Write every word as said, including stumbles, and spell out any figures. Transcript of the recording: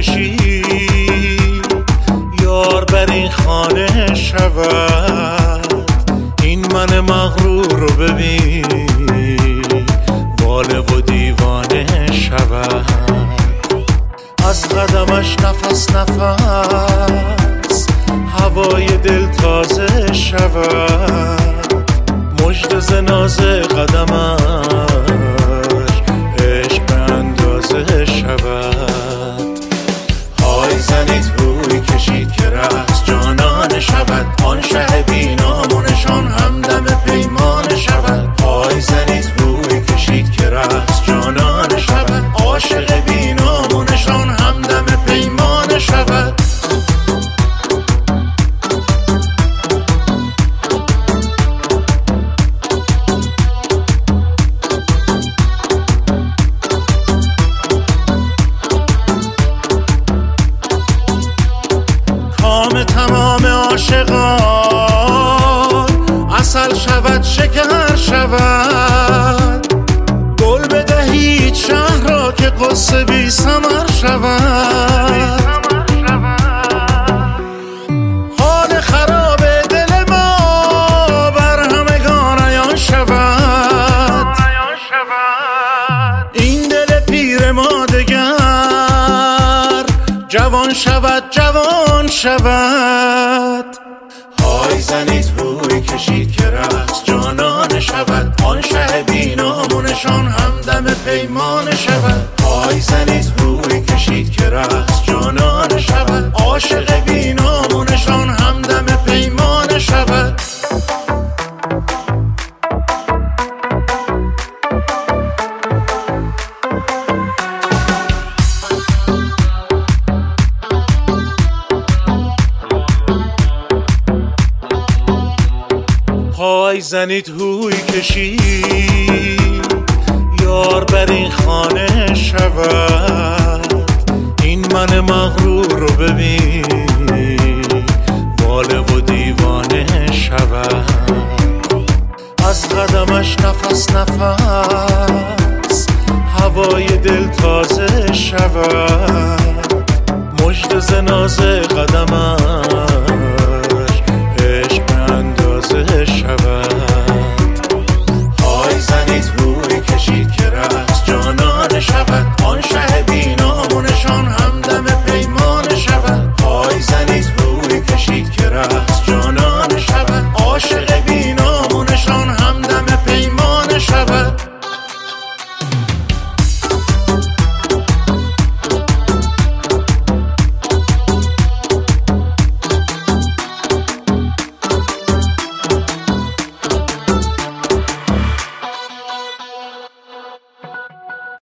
کشید یار بر این خانه شود. این من مغرور رو ببین واله و دیوانه شود. از قدمش نفس نفس هوای دل تازه شود. مژده ز ناز قدمش عشق به اندازه شود. های زنید روی کشید که رقص جانانه شود. آن شه بینامونشان همدم پیمانه شود. های زنید روی کشید که رقص جانانه شود. عاشق بینامونشان همدم پیمانه شود. کام تمام عاشقان عسل شود شکر شود. گل بدهید شهر را که قصه بی ثمر شود. حال خراب دل ما بر همگان عیان شود. این دل پیر ما دگر جوان شود جوان شود. های زنید روی کشید که رقص جانانه شود. آن شه بینامونشان همدم پیمانه شود. های زنید روی کشید که رقص جانانه شود. عاشق بینامونشان همدم پیمانه شود. های زنید هوی کشید یار بر این خانه شود. این من مغرور رو ببین واله و دیوانه شود. از قدمش نفس نفس هوای دل تازه شود. مژده ز ناز قدمش